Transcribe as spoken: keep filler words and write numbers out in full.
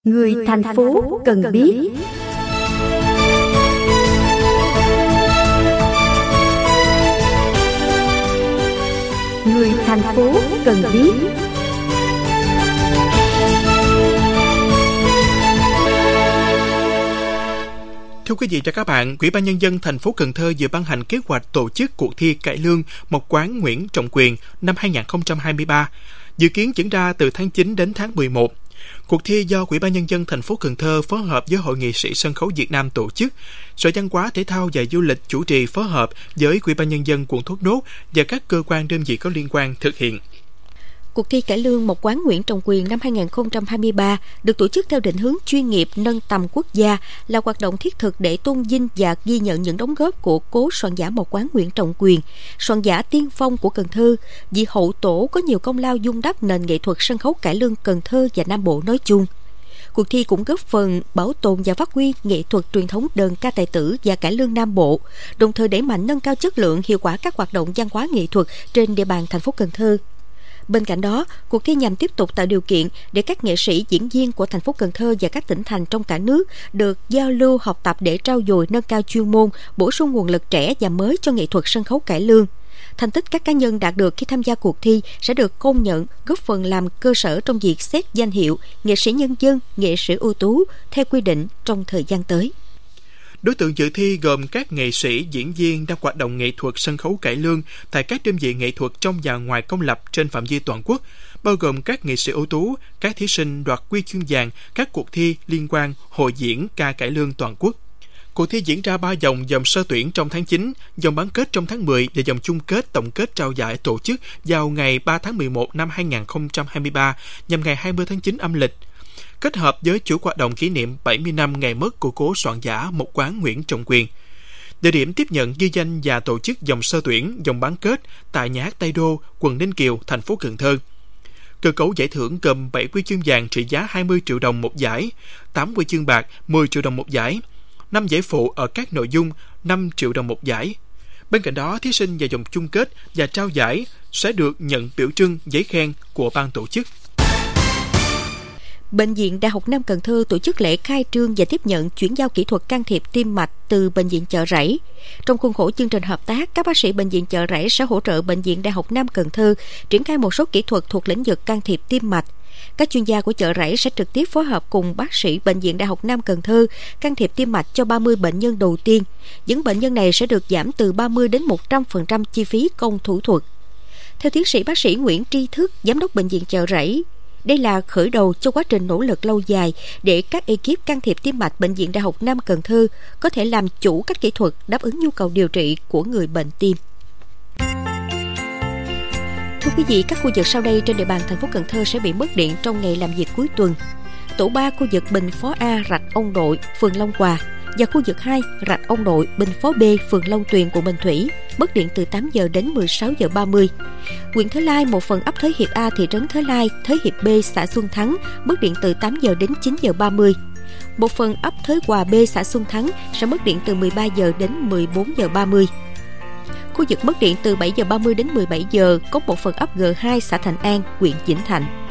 Người thành phố cần biết. Người thành phố cần biết. Thưa quý vị và các bạn, Ủy ban Nhân dân thành phố Cần Thơ vừa ban hành kế hoạch tổ chức cuộc thi cải lương Mộc Quán Nguyễn Trọng Quyền năm hai không hai ba, dự kiến diễn ra từ tháng chín đến tháng mười một. Cuộc thi do Ủy ban Nhân dân thành phố Cần Thơ phối hợp với Hội nghệ sĩ sân khấu Việt Nam tổ chức, Sở Văn hóa Thể thao và Du lịch chủ trì phối hợp với Ủy ban Nhân dân quận Thốt Nốt và các cơ quan đơn vị có liên quan thực hiện. Cuộc thi cải lương Mộc Quán Nguyễn Trọng Quyền năm hai không hai ba được tổ chức theo định hướng chuyên nghiệp nâng tầm quốc gia, là hoạt động thiết thực để tôn vinh và ghi nhận những đóng góp của cố soạn giả Mộc Quán Nguyễn Trọng Quyền, soạn giả tiên phong của Cần Thơ, vị hậu tổ có nhiều công lao vun đắp nền nghệ thuật sân khấu cải lương Cần Thơ và Nam Bộ nói chung. Cuộc thi cũng góp phần bảo tồn và phát huy nghệ thuật truyền thống đờn ca tài tử và cải lương Nam Bộ, đồng thời đẩy mạnh nâng cao chất lượng, hiệu quả các hoạt động văn hóa nghệ thuật trên địa bàn thành phố Cần Thơ. Bên cạnh đó, cuộc thi nhằm tiếp tục tạo điều kiện để các nghệ sĩ diễn viên của thành phố Cần Thơ và các tỉnh thành trong cả nước được giao lưu học tập để trau dồi nâng cao chuyên môn, bổ sung nguồn lực trẻ và mới cho nghệ thuật sân khấu cải lương. Thành tích các cá nhân đạt được khi tham gia cuộc thi sẽ được công nhận, góp phần làm cơ sở trong việc xét danh hiệu nghệ sĩ nhân dân, nghệ sĩ ưu tú theo quy định trong thời gian tới. Đối tượng dự thi gồm các nghệ sĩ, diễn viên đang hoạt động nghệ thuật sân khấu cải lương tại các đơn vị nghệ thuật trong và ngoài công lập trên phạm vi toàn quốc, bao gồm các nghệ sĩ ưu tú, các thí sinh đoạt huy chương vàng các cuộc thi liên quan hội diễn ca cải lương toàn quốc. Cuộc thi diễn ra ba vòng: vòng sơ tuyển trong tháng chín, vòng bán kết trong tháng mười và vòng chung kết tổng kết trao giải tổ chức vào ngày ba tháng mười một năm hai không hai ba nhằm ngày hai mươi tháng chín âm lịch. Kết hợp với chuỗi hoạt động kỷ niệm bảy mươi năm ngày mất của cố soạn giả Mộc Quán Nguyễn Trọng Quyền. Địa điểm tiếp nhận, ghi danh và tổ chức vòng sơ tuyển, vòng bán kết tại nhà hát Tây Đô, quận Ninh Kiều, thành phố Cần Thơ. Cơ cấu giải thưởng gồm bảy huy chương vàng trị giá hai mươi triệu đồng một giải, tám huy chương bạc mười triệu đồng một giải, năm giải phụ ở các nội dung năm triệu đồng một giải. Bên cạnh đó, thí sinh vào vòng chung kết và trao giải sẽ được nhận biểu trưng, giấy khen của ban tổ chức. Bệnh viện Đại học Nam Cần Thơ tổ chức lễ khai trương và tiếp nhận chuyển giao kỹ thuật can thiệp tim mạch từ Bệnh viện Chợ Rẫy. Trong khuôn khổ chương trình hợp tác, các bác sĩ Bệnh viện Chợ Rẫy sẽ hỗ trợ Bệnh viện Đại học Nam Cần Thơ triển khai một số kỹ thuật thuộc lĩnh vực can thiệp tim mạch. Các chuyên gia của Chợ Rẫy sẽ trực tiếp phối hợp cùng bác sĩ Bệnh viện Đại học Nam Cần Thơ can thiệp tim mạch cho ba mươi bệnh nhân đầu tiên. Những bệnh nhân này sẽ được giảm từ ba mươi đến một trăm phần trăm chi phí công thủ thuật. Theo tiến sĩ bác sĩ Nguyễn Tri Thức, giám đốc Bệnh viện Chợ Rẫy, đây là khởi đầu cho quá trình nỗ lực lâu dài để các ekip can thiệp tim mạch Bệnh viện Đại học Nam Cần Thơ có thể làm chủ các kỹ thuật đáp ứng nhu cầu điều trị của người bệnh tim. Thưa quý vị, các khu vực sau đây trên địa bàn thành phố Cần Thơ sẽ bị mất điện trong ngày làm việc cuối tuần. Tổ ba khu vực Bình Phó A, Rạch Ông Đội, phường Long Hòa và khu vực hai, Rạch Ông Đội, Bình Phó B, phường Long Tuyền, quận Bình Thủy, mất điện từ tám giờ đến mười sáu giờ ba mươi. Huyện Thới Lai, một phần ấp Thới Hiệp A, thị trấn Thới Lai, Thới Hiệp B, xã Xuân Thắng, mất điện từ tám giờ đến chín giờ ba mươi. Một phần ấp Thới Hòa B, xã Xuân Thắng sẽ mất điện từ mười ba giờ đến mười bốn giờ ba mươi. Khu vực mất điện từ bảy giờ ba mươi đến mười bảy giờ có một phần ấp G hai, xã Thành An, huyện Vĩnh Thạnh.